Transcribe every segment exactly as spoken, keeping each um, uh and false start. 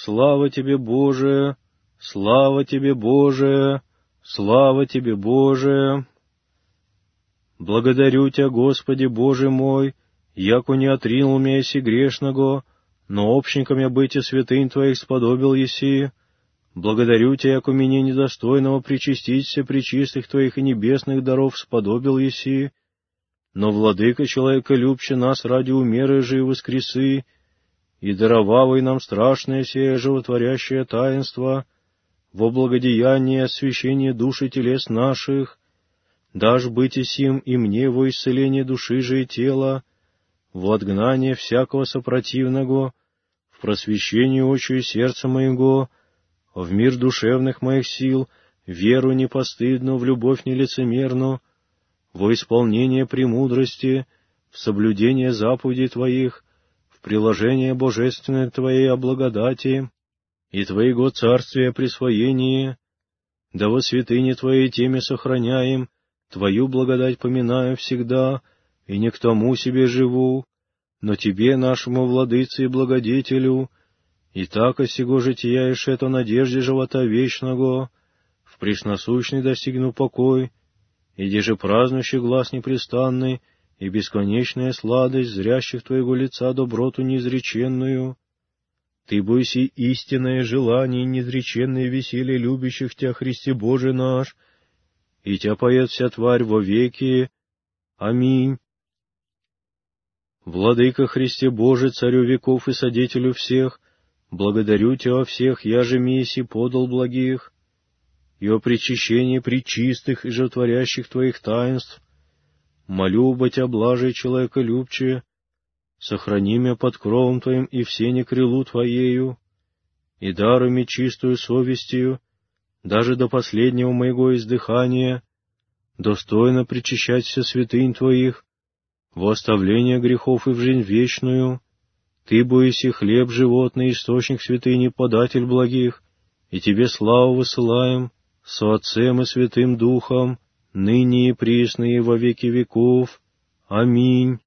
Слава Тебе, Боже! Слава Тебе, Боже! Слава Тебе, Боже! Благодарю Тебя, Господи, Боже мой, яко не отринул меня еси грешного, но общником я быть и святынь Твоих сподобил еси. Благодарю Тебя, яко меня недостойного причаститься пречистых Твоих и небесных даров сподобил еси. Но, Владыка, человеколюбче нас ради умеры же и воскресы, и даровавый нам страшное сие животворящее таинство, во благодеяние и освящение душ и телес наших, дашь быть и сим и мне во исцеление души же и тела, во отгнание всякого сопротивного, в просвещение очию сердца моего, в мир душевных моих сил, веру непостыдную, в любовь нелицемерную, во исполнение премудрости, в соблюдение заповедей Твоих, в приложение божественной Твоей о благодати и Твоего царствия присвоении, да во святыне Твоей теме сохраняем, Твою благодать поминаю всегда, и не к тому себе живу, но Тебе, нашему владыце и благодетелю, и так осего жития ишь это надежде живота вечного, в пресносущный достигну покой, и деже празднующий глаз непрестанный, и бесконечная сладость зрящих Твоего лица доброту неизреченную. Ты бойся истинное желание и неизреченное веселье любящих Тебя, Христе Боже наш, и Тебя поет вся тварь во веки. Аминь. Владыка Христе Боже, Царю веков и Содетелю всех, благодарю Тебя о всех, я же месси подал благих, и о причащении пречистых и животворящих Твоих таинств. Молю оба Тебя, блаже человеколюбче, сохрани меня под кровом Твоим и в сене крылу Твоею, и даруй чистую совестью, даже до последнего моего издыхания, достойно причащать все святынь Твоих, во оставление грехов и в жизнь вечную. Ты, боиси, хлеб животный, источник святыни, податель благих, и Тебе славу высылаем, со Отцем и Святым Духом, ныне и присно и во веки веков. Аминь.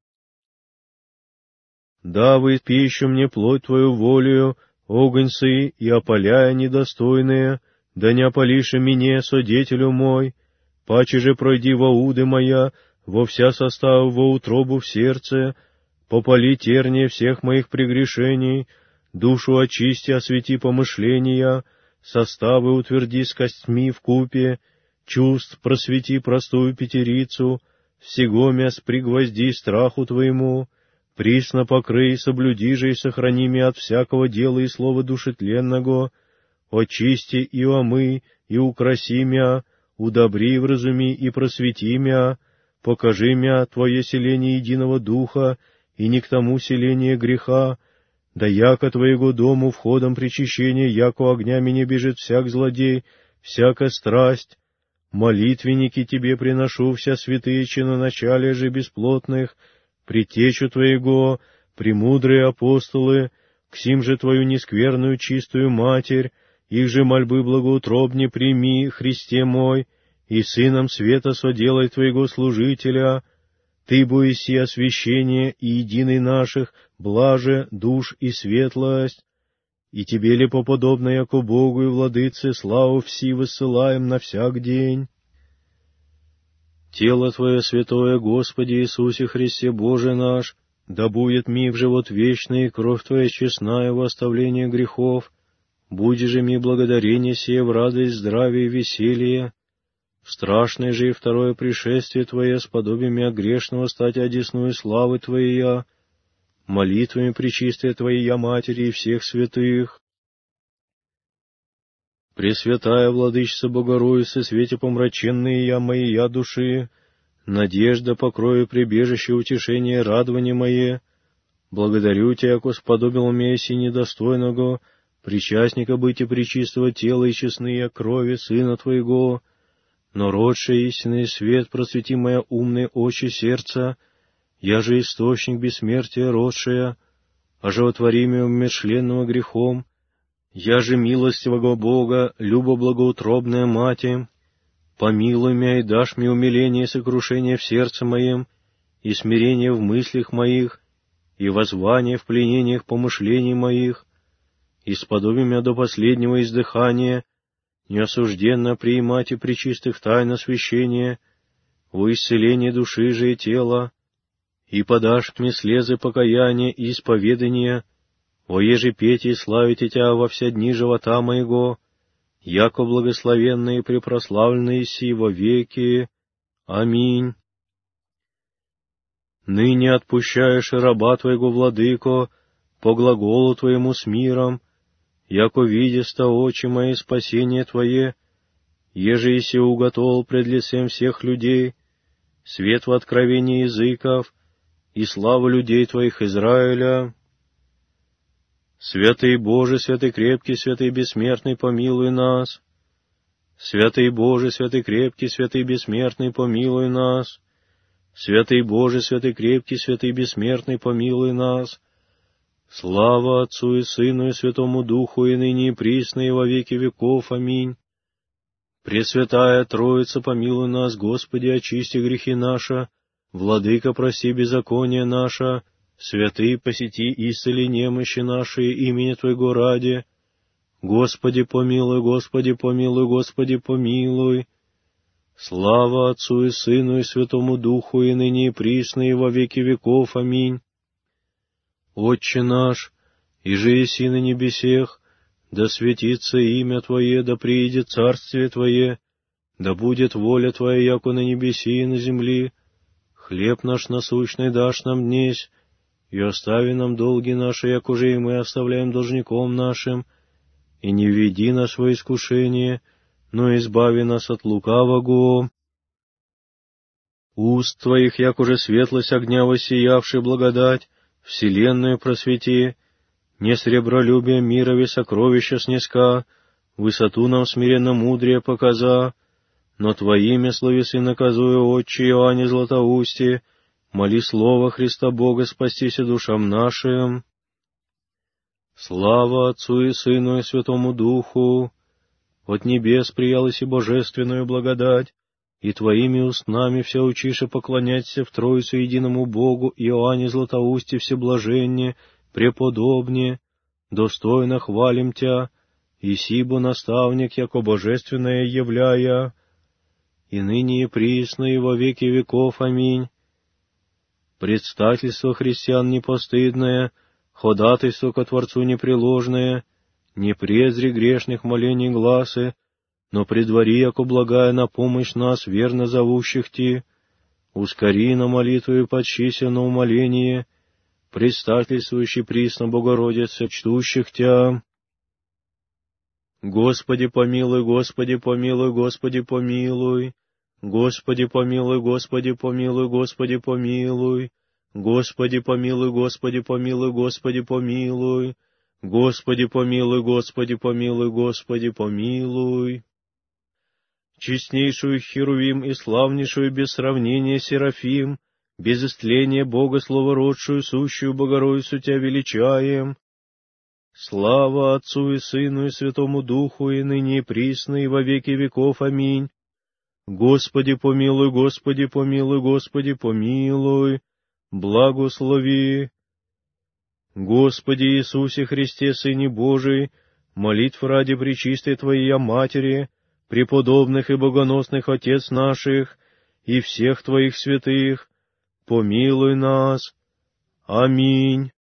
Давай пищу мне плоть Твою волею, огоньцы и опаляя недостойные, да не опалише меня, содетелю мой, паче же пройди во уды моя, во вся состав во утробу в сердце, попали терния всех моих прегрешений, душу очисти, освети помышления, составы утверди с костьми вкупе, чувств просвети простую пятерицу, всего мяс пригвозди страху Твоему, присно покрый, соблюди же и сохрани меня от всякого дела и слова душетленного, очисти и омы, и украси мя, удобри, вразуми и просвети мя, покажи мя Твое селение единого духа, и не к тому селение греха, да яко Твоего дому входом причащения, яко огня меня бежит всяк злодей, всяка страсть. Молитвенники Тебе приношу вся святые чиноначалия же бесплотных, предтечу Твоего, премудрые апостолы, к сим же Твою нескверную чистую Матерь, их же мольбы благоутробне прими, Христе мой, и Сыном света соделай Твоего служителя. Ты боиси освящение и единый наших, блаже, душ и светлость, и Тебе ли поподобно, яко Богу и Владыце, славу все высылаем на всяк день. Тело Твое святое, Господи Иисусе Христе Боже наш, да будет ми в живот вечный, и кровь Твоя честная во оставление грехов, будь же ми благодарение сие в радость, здравие и веселье. В страшное же и второе пришествие Твое сподоби мя грешного стать одесную славы Твоя, молитвами пречистая Твоя Матери и всех святых. Пресвятая Владычица Богородица, свете помраченные я мои я души, надежда, покрою, прибежище, утешение, радование мое, благодарю Тебя, яко сподобил меня си недостойного, причастника быть и пречистого тела и честные крови Сына Твоего, но родший истинный свет просвети моя умные очи сердца, я же источник бессмертия родшая, оживотворимого умершленного грехом, я же милостивого Бога, любо благоутробная Мати, помилуй меня и дашь мне умиление и сокрушение в сердце моем, и смирение в мыслях моих, и воззвание в пленениях помышлений моих, и сподоби меня до последнего издыхания, неосужденно приимать и пречистых тайн освящения, во исцеление души же и тела, и подашь мне слезы покаяния и исповедания, воеже петь и славить Тебя во все дни живота моего, яко благословенные и препрославленные си во веки. Аминь. Ныне отпущаешь раба Твоего, владыко, по глаголу Твоему с миром, яко видеста очи мои спасение Твое, еже и се уготовил пред лицем всех людей, свет в откровении языков и славу людей Твоих Израиля. Святый Боже, святый крепкий, святый бессмертный, помилуй нас. Святый Боже, святый крепкий, святый бессмертный, помилуй нас. Святый Боже, святый крепкий, святый бессмертный, помилуй нас. Слава Отцу и Сыну и Святому Духу, и ныне и присно, и во веки веков. Аминь. Пресвятая Троица, помилуй нас, Господи, очисти грехи наши, Владыка, прости беззаконие наше, святый, посети исцели немощи наши имени Твоего ради. Господи, помилуй, Господи, помилуй, Господи, помилуй. Слава Отцу и Сыну и Святому Духу, и ныне и присно, и во веки веков. Аминь. Отче наш, иже еси на небесех, да светится имя Твое, да приидет царствие Твое, да будет воля Твоя, яко на небеси и на земли. Хлеб наш насущный дашь нам днесь, и остави нам долги наши, як уже и мы оставляем должником нашим, и не введи нас во искушение, но избави нас от лукавого. Уст Твоих, як уже светлость огня воссиявший благодать, вселенную просвети, не сребролюбие мирове сокровища снеска, высоту нам смиренно мудрее показа, но Твоими словесы наказуя, Отче Иоанне Златоусте, моли Слово Христа Бога, спастися душам нашим. Слава Отцу и Сыну и Святому Духу! От небес приялась и божественную благодать, и Твоими устнами вся учиша поклоняться в Троицу единому Богу, Иоанне Златоусте всеблаженне, преподобне, достойно хвалим Тя, и сибо наставник, яко божественное являя, и ныне и присно, и во веки веков. Аминь. Предстательство христиан непостыдное, ходатайство ко Творцу непреложное, не презри грешных молений гласы, но предвари, яко благая на помощь нас, верно зовущих Ти, ускори на молитву и подщися на умоление, предстательствующий присно Богородице, чтущих Тя. Господи помилуй, Господи помилуй, Господи помилуй, Господи помилуй, Господи помилуй, Господи помилуй, Господи помилуй, Господи помилуй, Господи помилуй, Господи помилуй, Господи помилуй, Господи помилуй. Честнейшую Херувим и славнейшую без сравнения Серафим, без истления Бога словородшую, сущую Богородицу Тя величаем. Слава Отцу и Сыну и Святому Духу, и ныне и присно, и во веки веков. Аминь. Господи помилуй, Господи помилуй, Господи помилуй, благослови. Господи Иисусе Христе, Сыне Божий, молитв ради пречистой Твоей Матери, преподобных и богоносных Отец наших, и всех Твоих святых, помилуй нас. Аминь.